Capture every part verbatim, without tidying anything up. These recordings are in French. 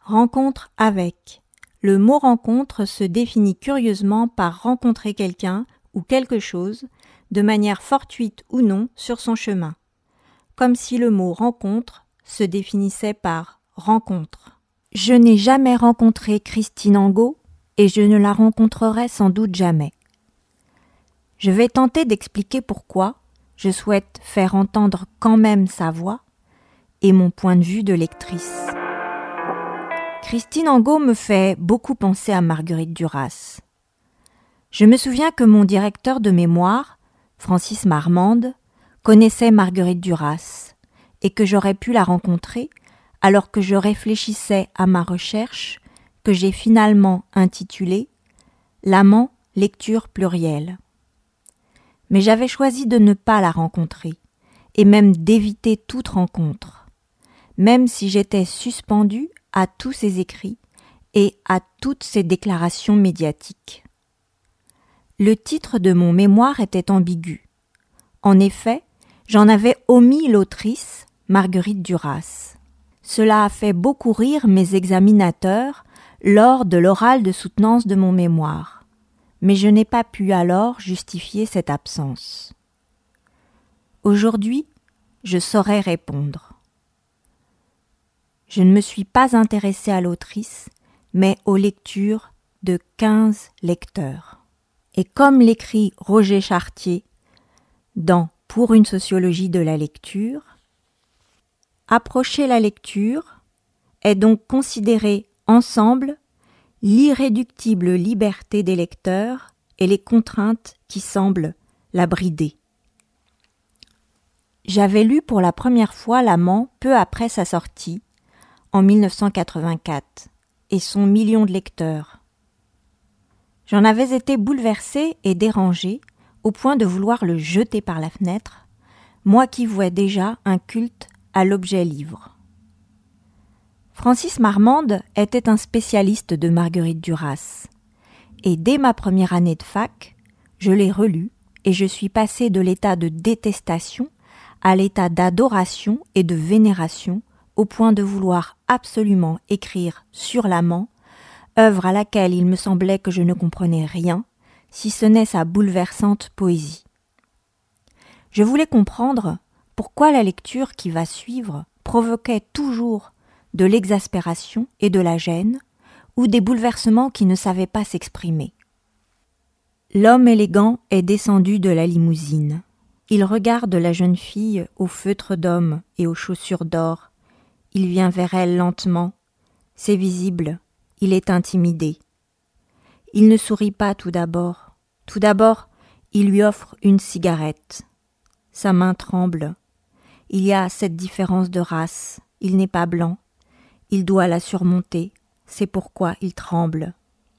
Rencontre avec. Le mot rencontre se définit curieusement par rencontrer quelqu'un ou quelque chose, de manière fortuite ou non, sur son chemin. Comme si le mot rencontre se définissait par rencontre. Je n'ai jamais rencontré Christine Angot et je ne la rencontrerai sans doute jamais. Je vais tenter d'expliquer pourquoi je souhaite faire entendre quand même sa voix et mon point de vue de lectrice. Christine Angot me fait beaucoup penser à Marguerite Duras. Je me souviens que mon directeur de mémoire, Francis Marmande, connaissait Marguerite Duras et que j'aurais pu la rencontrer alors que je réfléchissais à ma recherche que j'ai finalement intitulée « L'amant, lecture plurielle ». Mais j'avais choisi de ne pas la rencontrer et même d'éviter toute rencontre, même si j'étais suspendue à tous ses écrits et à toutes ses déclarations médiatiques. Le titre de mon mémoire était ambigu. En effet, j'en avais omis l'autrice, Marguerite Duras. Cela a fait beaucoup rire mes examinateurs lors de l'oral de soutenance de mon mémoire, mais je n'ai pas pu alors justifier cette absence. Aujourd'hui, je saurais répondre. Je ne me suis pas intéressée à l'autrice, mais aux lectures de quinze lecteurs. Et comme l'écrit Roger Chartier dans « Pour une sociologie de la lecture », approcher la lecture est donc considérer ensemble l'irréductible liberté des lecteurs et les contraintes qui semblent la brider. J'avais lu pour la première fois L'Amant peu après sa sortie, en mille neuf cent quatre-vingt-quatre, et son million de lecteurs. J'en avais été bouleversée et dérangée au point de vouloir le jeter par la fenêtre, moi qui vouais déjà un culte à l'objet livre. Francis Marmande était un spécialiste de Marguerite Duras, et dès ma première année de fac, je l'ai relu et je suis passée de l'état de détestation à l'état d'adoration et de vénération au point de vouloir absolument écrire sur l'amant, œuvre à laquelle il me semblait que je ne comprenais rien, si ce n'est sa bouleversante poésie. Je voulais comprendre pourquoi la lecture qui va suivre provoquait toujours de l'exaspération et de la gêne, ou des bouleversements qui ne savaient pas s'exprimer. L'homme élégant est descendu de la limousine. Il regarde la jeune fille au feutre d'homme et aux chaussures d'or. Il vient vers elle lentement. C'est visible, il est intimidé. Il ne sourit pas tout d'abord. Tout d'abord, il lui offre une cigarette. Sa main tremble. Il y a cette différence de race. Il n'est pas blanc. Il doit la surmonter. C'est pourquoi il tremble.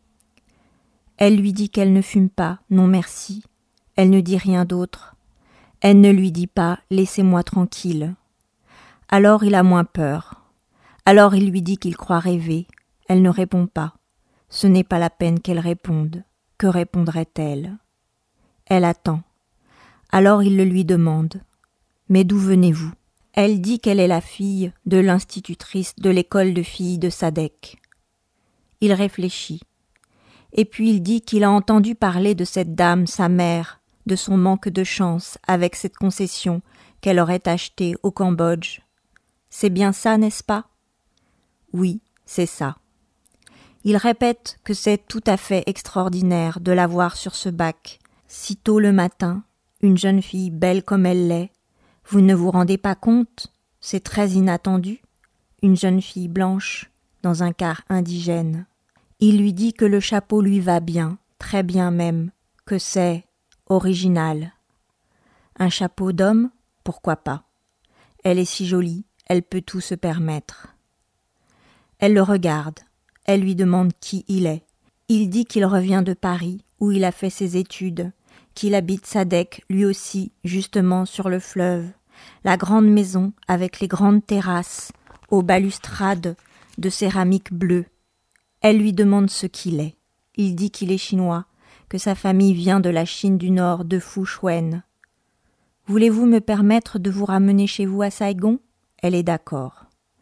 Elle lui dit qu'elle ne fume pas, non merci. Elle ne dit rien d'autre. Elle ne lui dit pas « laissez-moi tranquille ». Alors il a moins peur. Alors il lui dit qu'il croit rêver. Elle ne répond pas. Ce n'est pas la peine qu'elle réponde. Que répondrait-elle? Elle attend. Alors il le lui demande. « Mais d'où venez-vous » Elle dit qu'elle est la fille de l'institutrice de l'école de filles de Sadek. Il réfléchit. Et puis il dit qu'il a entendu parler de cette dame, sa mère, de son manque de chance avec cette concession qu'elle aurait achetée au Cambodge. C'est bien ça, n'est-ce pas? Oui, c'est ça. Il répète que c'est tout à fait extraordinaire de la voir sur ce bac, si tôt le matin, une jeune fille belle comme elle l'est. Vous ne vous rendez pas compte? C'est très inattendu. Une jeune fille blanche, dans un quart indigène. Il lui dit que le chapeau lui va bien, très bien même, que c'est original. Un chapeau d'homme, pourquoi pas? Elle est si jolie, elle peut tout se permettre. Elle le regarde, elle lui demande qui il est. Il dit qu'il revient de Paris, où il a fait ses études, qu'il habite Sadek, lui aussi, justement sur le fleuve, la grande maison avec les grandes terrasses, aux balustrades de céramique bleue. Elle lui demande ce qu'il est. Il dit qu'il est chinois, que sa famille vient de la Chine du Nord, de Fushuen. Voulez-vous me permettre de vous ramener chez vous à Saigon? Elle est d'accord.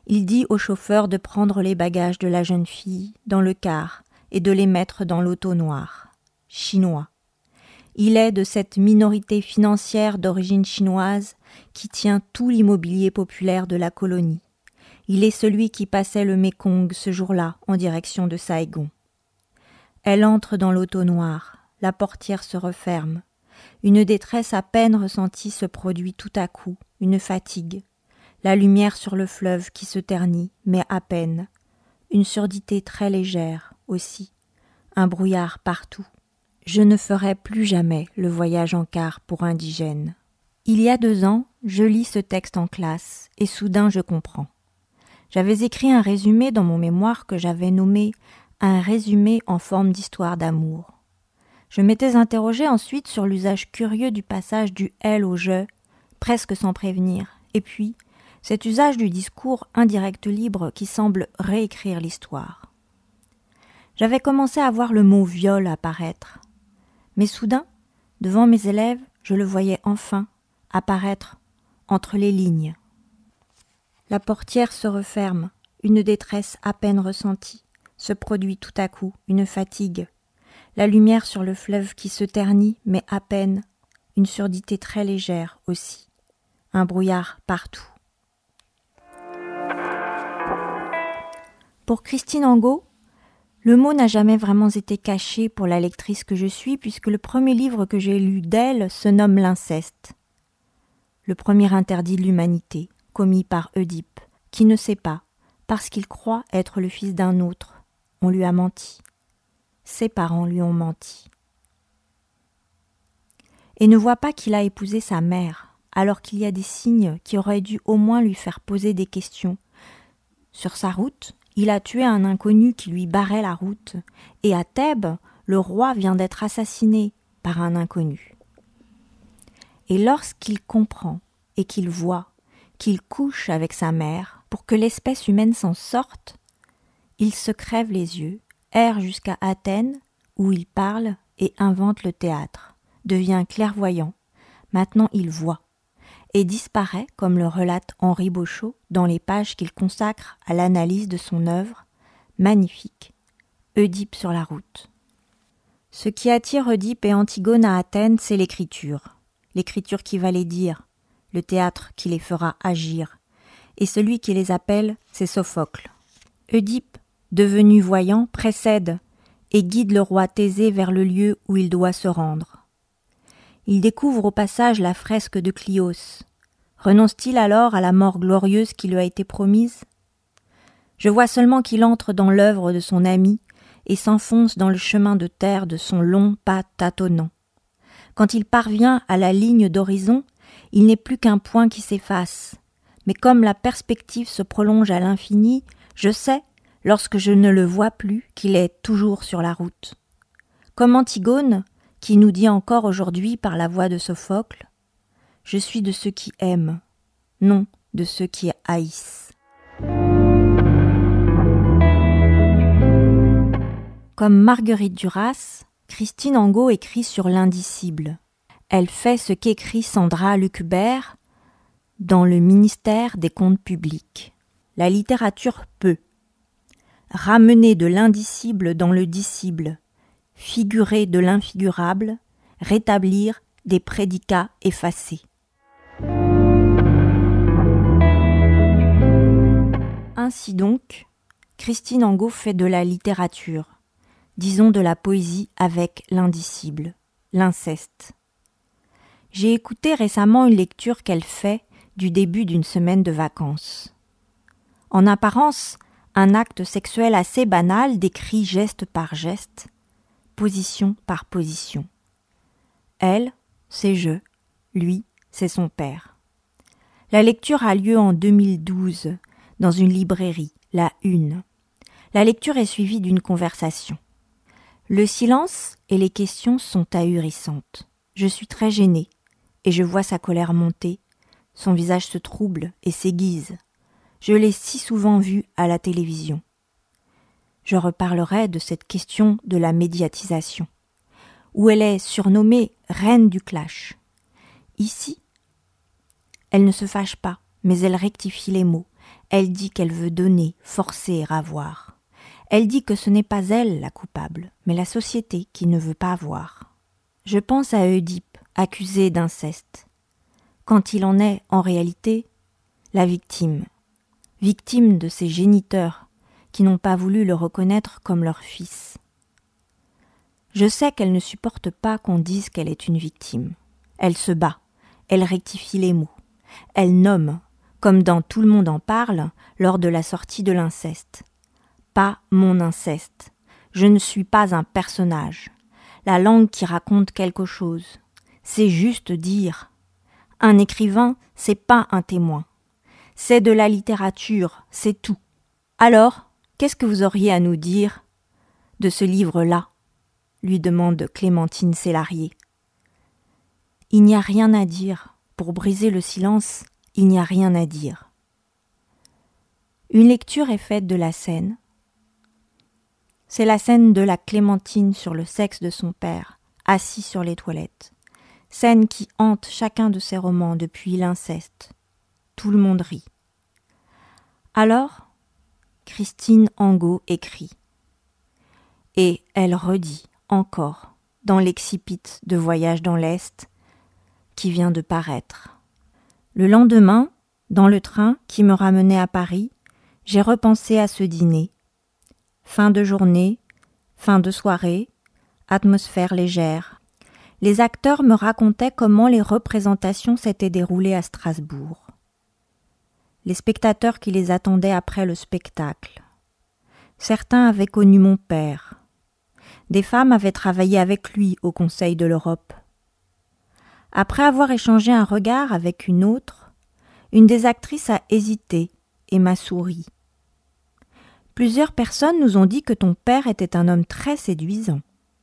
Il dit au chauffeur de prendre les bagages de la jeune fille dans le car et de les mettre dans l'auto noire. Chinois. Il est de cette minorité financière d'origine chinoise qui tient tout l'immobilier populaire de la colonie. Il est celui qui passait le Mékong ce jour-là en direction de Saigon. Elle entre dans l'auto noire, la portière se referme. Une détresse à peine ressentie se produit tout à coup, une fatigue. La lumière sur le fleuve qui se ternit, mais à peine. Une surdité très légère aussi. Un brouillard partout. Je ne ferai plus jamais le voyage en car pour indigènes. Il y a deux ans, je lis ce texte en classe, et soudain je comprends. J'avais écrit un résumé dans mon mémoire que j'avais nommé « Un résumé en forme d'histoire d'amour ». Je m'étais interrogée ensuite sur l'usage curieux du passage du « elle » au « je », presque sans prévenir, et puis cet usage du discours indirect libre qui semble réécrire l'histoire. J'avais commencé à voir le mot « viol » apparaître. Mais soudain, devant mes élèves, je le voyais enfin apparaître entre les lignes. La portière se referme, une détresse à peine ressentie, se produit tout à coup, une fatigue. La lumière sur le fleuve qui se ternit, mais à peine, une surdité très légère aussi, un brouillard partout. Pour Christine Angot, le mot n'a jamais vraiment été caché pour la lectrice que je suis, puisque le premier livre que j'ai lu d'elle se nomme L'inceste. Le premier interdit de l'humanité, commis par Oedipe, qui ne sait pas, parce qu'il croit être le fils d'un autre. On lui a menti. Ses parents lui ont menti. Et ne voit pas qu'il a épousé sa mère, alors qu'il y a des signes qui auraient dû au moins lui faire poser des questions. Sur sa route, il a tué un inconnu qui lui barrait la route, et à Thèbes, le roi vient d'être assassiné par un inconnu. Et lorsqu'il comprend et qu'il voit qu'il couche avec sa mère pour que l'espèce humaine s'en sorte, il se crève les yeux, erre jusqu'à Athènes, où il parle et invente le théâtre, devient clairvoyant. Maintenant il voit, et disparaît, comme le relate Henri Beauchot dans les pages qu'il consacre à l'analyse de son œuvre, magnifique, Oedipe sur la route. Ce qui attire Oedipe et Antigone à Athènes, c'est l'écriture. L'écriture qui va les dire, le théâtre qui les fera agir. Et celui qui les appelle, c'est Sophocle. Oedipe, devenu voyant, précède et guide le roi Thésée vers le lieu où il doit se rendre. Il découvre au passage la fresque de Clios. Renonce-t-il alors à la mort glorieuse qui lui a été promise ? Je vois seulement qu'il entre dans l'œuvre de son ami et s'enfonce dans le chemin de terre de son long pas tâtonnant. Quand il parvient à la ligne d'horizon, il n'est plus qu'un point qui s'efface. Mais comme la perspective se prolonge à l'infini, je sais, lorsque je ne le vois plus, qu'il est toujours sur la route. Comme Antigone, qui nous dit encore aujourd'hui par la voix de Sophocle, « Je suis de ceux qui aiment, non de ceux qui haïssent. » Comme Marguerite Duras, Christine Angot écrit sur l'indicible. Elle fait ce qu'écrit Sandra Lucbert dans le ministère des comptes publics. La littérature peut ramener de l'indicible dans le dicible, figurer de l'infigurable, rétablir des prédicats effacés. Ainsi donc, Christine Angot fait de la littérature, disons de la poésie avec l'indicible, l'inceste. J'ai écouté récemment une lecture qu'elle fait du début d'une semaine de vacances. En apparence, un acte sexuel assez banal décrit geste par geste, position par position. Elle, c'est je, lui, c'est son père. La lecture a lieu en deux mille douze, dans une librairie, la Une. La lecture est suivie d'une conversation. Le silence et les questions sont ahurissantes. Je suis très gênée, et je vois sa colère monter. Son visage se trouble et s'aiguise. Je l'ai si souvent vu à la télévision. Je reparlerai de cette question de la médiatisation, où elle est surnommée « reine du clash ». Ici, elle ne se fâche pas, mais elle rectifie les mots. Elle dit qu'elle veut donner, forcer et ravoir. Elle dit que ce n'est pas elle la coupable, mais la société qui ne veut pas voir. Je pense à Oedipe, accusé d'inceste, quand il en est, en réalité, la victime. Victime de ses géniteurs, qui n'ont pas voulu le reconnaître comme leur fils. Je sais qu'elle ne supporte pas qu'on dise qu'elle est une victime. Elle se bat, elle rectifie les mots, elle nomme, comme dans Tout le monde en parle, lors de la sortie de l'inceste. Pas mon inceste. Je ne suis pas un personnage. La langue qui raconte quelque chose. C'est juste dire. Un écrivain, c'est pas un témoin. C'est de la littérature, c'est tout. Alors, qu'est-ce que vous auriez à nous dire de ce livre-là ? Lui demande Clémentine Célarié. Il n'y a rien à dire. Pour briser le silence, il n'y a rien à dire. Une lecture est faite de la scène. C'est la scène de la Clémentine sur le sexe de son père, assis sur les toilettes. Scène qui hante chacun de ses romans depuis l'inceste. Tout le monde rit. Alors, Christine Angot écrit. Et elle redit encore dans l'excipit de Voyage dans l'Est qui vient de paraître. Le lendemain, dans le train qui me ramenait à Paris, j'ai repensé à ce dîner. Fin de journée, fin de soirée, atmosphère légère. Les acteurs me racontaient comment les représentations s'étaient déroulées à Strasbourg. Les spectateurs qui les attendaient après le spectacle. Certains avaient connu mon père. Des femmes avaient travaillé avec lui au Conseil de l'Europe. Après avoir échangé un regard avec une autre, une des actrices a hésité et m'a souri. Plusieurs personnes nous ont dit que ton père était un homme très séduisant.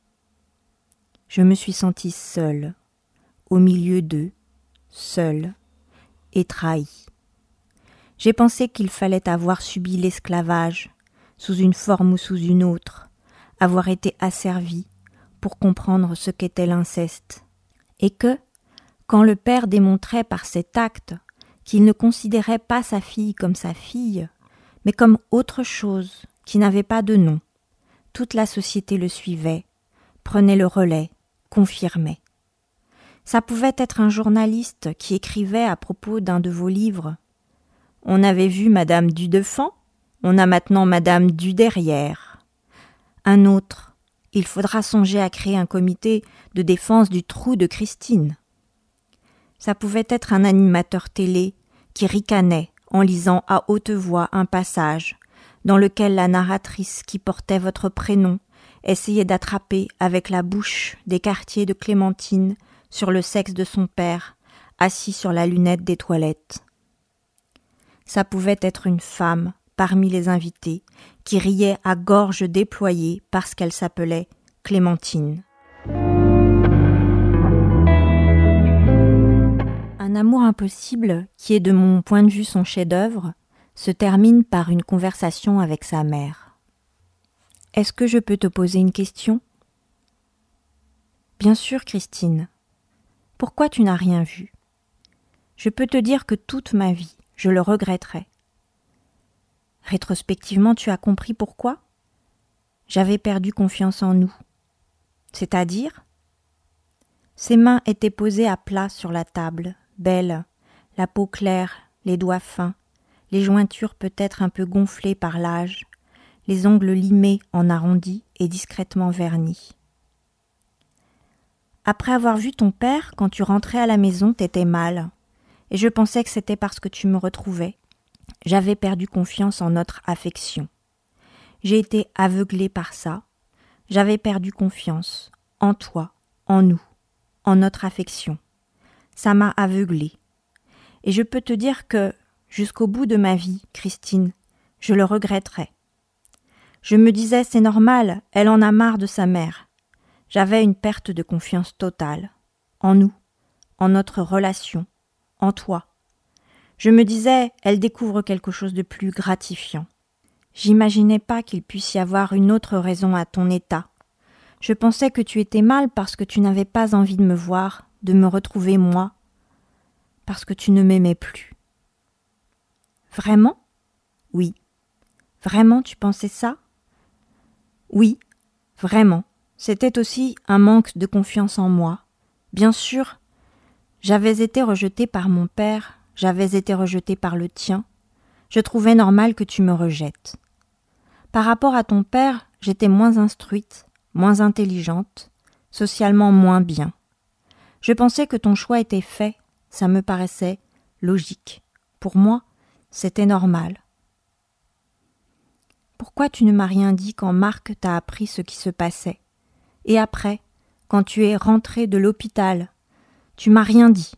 Je me suis sentie seule, au milieu d'eux, seule et trahie. J'ai pensé qu'il fallait avoir subi l'esclavage, sous une forme ou sous une autre, avoir été asservie pour comprendre ce qu'était l'inceste, et que, quand le père démontrait par cet acte qu'il ne considérait pas sa fille comme sa fille, mais comme autre chose qui n'avait pas de nom, toute la société le suivait, prenait le relais, confirmait. Ça pouvait être un journaliste qui écrivait à propos d'un de vos livres. On avait vu Madame Dudefant, on a maintenant Madame Duderrière. Un autre, il faudra songer à créer un comité de défense du trou de Christine. Ça pouvait être un animateur télé qui ricanait en lisant à haute voix un passage dans lequel la narratrice qui portait votre prénom essayait d'attraper avec la bouche des quartiers de Clémentine sur le sexe de son père, assis sur la lunette des toilettes. Ça pouvait être une femme parmi les invités qui riait à gorge déployée parce qu'elle s'appelait Clémentine. Un amour impossible, qui est de mon point de vue son chef-d'œuvre, se termine par une conversation avec sa mère. « Est-ce que je peux te poser une question ?»« Bien sûr, Christine. Pourquoi tu n'as rien vu ? Je peux te dire que toute ma vie, je le regretterai. Rétrospectivement, tu as compris pourquoi ? J'avais perdu confiance en nous. C'est-à-dire ? Ses mains étaient posées à plat sur la table, belles, la peau claire, les doigts fins, les jointures peut-être un peu gonflées par l'âge, les ongles limés en arrondi et discrètement vernis. Après avoir vu ton père, quand tu rentrais à la maison, t'étais mal, et je pensais que c'était parce que tu me retrouvais. J'avais perdu confiance en notre affection. J'ai été aveuglée par ça. J'avais perdu confiance en toi, en nous, en notre affection. Ça m'a aveuglée. Et je peux te dire que, jusqu'au bout de ma vie, Christine, je le regretterai. Je me disais, c'est normal, elle en a marre de sa mère. J'avais une perte de confiance totale, en nous, en notre relation, en toi. Je me disais, elle découvre quelque chose de plus gratifiant. J'imaginais pas qu'il puisse y avoir une autre raison à ton état. Je pensais que tu étais mal parce que tu n'avais pas envie de me voir, de me retrouver moi, parce que tu ne m'aimais plus. Vraiment ? Oui. Vraiment, tu pensais ça? Oui, vraiment. C'était aussi un manque de confiance en moi. Bien sûr, j'avais été rejetée par mon père, j'avais été rejetée par le tien. Je trouvais normal que tu me rejettes. Par rapport à ton père, j'étais moins instruite, moins intelligente, socialement moins bien. Je pensais que ton choix était fait, ça me paraissait logique. Pour moi, c'était normal. Pourquoi tu ne m'as rien dit quand Marc t'a appris ce qui se passait? Et après, quand tu es rentré de l'hôpital, tu m'as rien dit.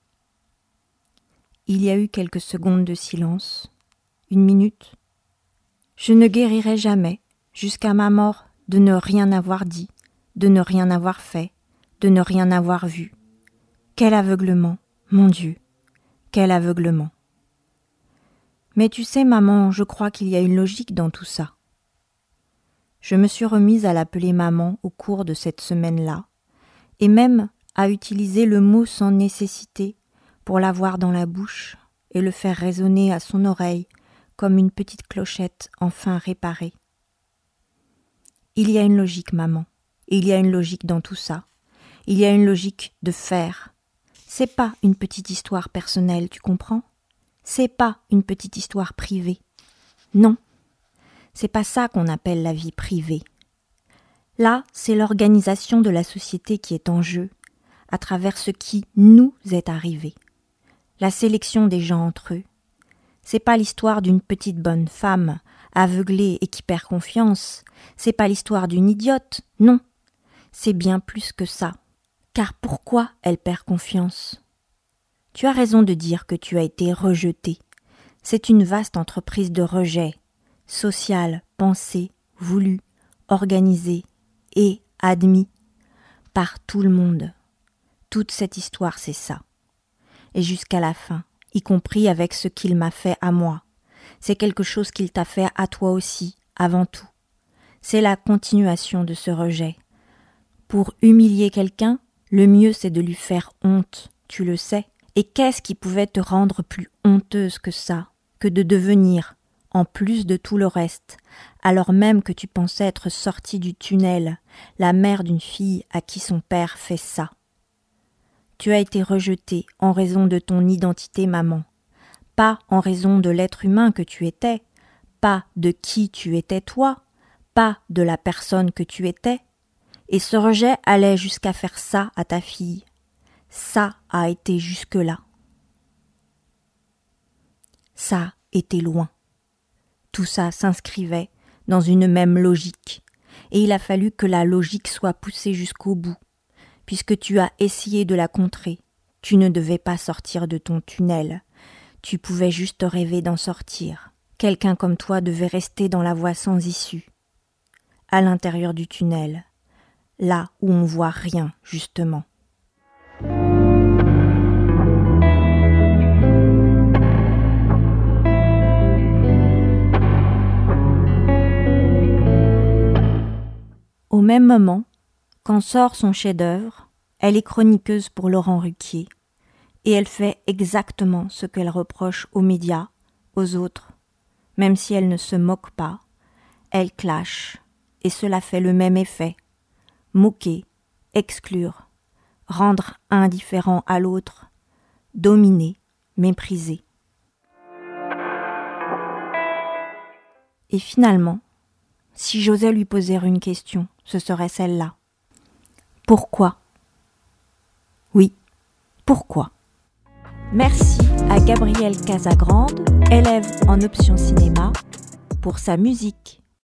Il y a eu quelques secondes de silence, une minute. Je ne guérirai jamais, jusqu'à ma mort, de ne rien avoir dit, de ne rien avoir fait, de ne rien avoir vu. Quel aveuglement, mon Dieu, quel aveuglement. Mais tu sais, maman, je crois qu'il y a une logique dans tout ça. Je me suis remise à l'appeler maman au cours de cette semaine-là, et même à utiliser le mot sans nécessité pour l'avoir dans la bouche et le faire résonner à son oreille comme une petite clochette enfin réparée. Il y a une logique, maman, et il y a une logique dans tout ça. Il y a une logique de faire. C'est pas une petite histoire personnelle, tu comprends? C'est pas une petite histoire privée. Non, c'est pas ça qu'on appelle la vie privée. Là, c'est l'organisation de la société qui est en jeu, à travers ce qui nous est arrivé. La sélection des gens entre eux. C'est pas l'histoire d'une petite bonne femme, aveuglée et qui perd confiance. C'est pas l'histoire d'une idiote, non. C'est bien plus que ça. Car pourquoi elle perd confiance? Tu as raison de dire que tu as été rejeté. C'est une vaste entreprise de rejet, sociale, pensée, voulue, organisée et admis par tout le monde. Toute cette histoire, c'est ça. Et jusqu'à la fin, y compris avec ce qu'il m'a fait à moi. C'est quelque chose qu'il t'a fait à toi aussi, avant tout. C'est la continuation de ce rejet. Pour humilier quelqu'un, le mieux c'est de lui faire honte, tu le sais. Et qu'est-ce qui pouvait te rendre plus honteuse que ça, que de devenir, en plus de tout le reste, alors même que tu pensais être sortie du tunnel, la mère d'une fille à qui son père fait ça? Tu as été rejetée en raison de ton identité, maman, pas en raison de l'être humain que tu étais, pas de qui tu étais toi, pas de la personne que tu étais. Et ce rejet allait jusqu'à faire ça à ta fille. Ça a été jusque-là. Ça était loin. Tout ça s'inscrivait dans une même logique, et il a fallu que la logique soit poussée jusqu'au bout, puisque tu as essayé de la contrer. Tu ne devais pas sortir de ton tunnel, tu pouvais juste rêver d'en sortir. Quelqu'un comme toi devait rester dans la voie sans issue, à l'intérieur du tunnel, là où on voit rien, justement. Au même moment, quand sort son chef-d'œuvre, elle est chroniqueuse pour Laurent Ruquier, et elle fait exactement ce qu'elle reproche aux médias, aux autres. Même si elle ne se moque pas, elle clash, et cela fait le même effet. Moquer, exclure, rendre indifférent à l'autre, dominer, mépriser. Et finalement, si j'osais lui poser une question, ce serait celle-là. Pourquoi? Oui, pourquoi? Merci à Gabrielle Casagrande, élève en option cinéma, pour sa musique.